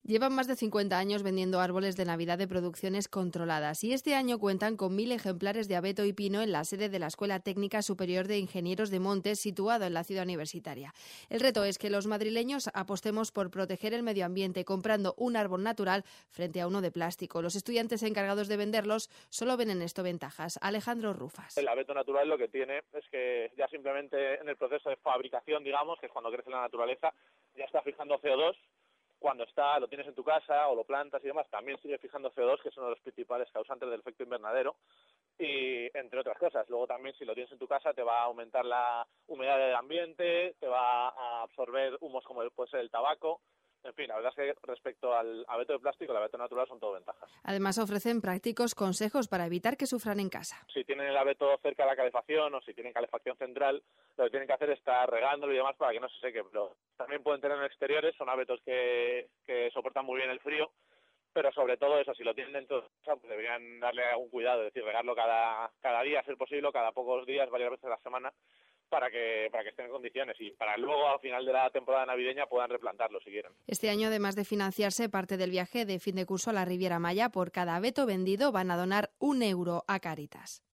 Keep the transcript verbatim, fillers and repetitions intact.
Llevan más de cincuenta años vendiendo árboles de Navidad de producciones controladas y este año cuentan con mil ejemplares de abeto y pino en la sede de la Escuela Técnica Superior de Ingenieros de Montes, situado en la ciudad universitaria. El reto es que los madrileños apostemos por proteger el medio ambiente comprando un árbol natural frente a uno de plástico. Los estudiantes encargados de venderlos solo ven en esto ventajas. Alejandro Rufas. El abeto natural lo que tiene es que ya simplemente en el proceso de fabricación, digamos, que es cuando crece la naturaleza, ya está fijando C O dos. Cuando está, lo tienes en tu casa o lo plantas y demás, también sigue fijando C O dos, que es uno de los principales causantes del efecto invernadero, y entre otras cosas. Luego también, si lo tienes en tu casa, te va a aumentar la humedad del ambiente, te va a absorber humos como puede ser el tabaco. En fin, la verdad es que respecto al abeto de plástico, el abeto natural son todo ventajas. Además, ofrecen prácticos consejos para evitar que sufran en casa. Si tienen el abeto cerca de la calefacción o si tienen calefacción central, lo que tienen que hacer es estar regándolo y demás para que no se seque. Pero también pueden tener en exteriores, son abetos que, que soportan muy bien el frío, pero sobre todo eso, si lo tienen dentro de casa, pues deberían darle algún cuidado, es decir, regarlo cada, cada día, a ser posible, cada pocos días, varias veces a la semana, para que para que estén en condiciones y para luego al final de la temporada navideña puedan replantarlo si quieren. Este año, además de financiarse parte del viaje de fin de curso a la Riviera Maya, por cada abeto vendido van a donar un euro a Cáritas.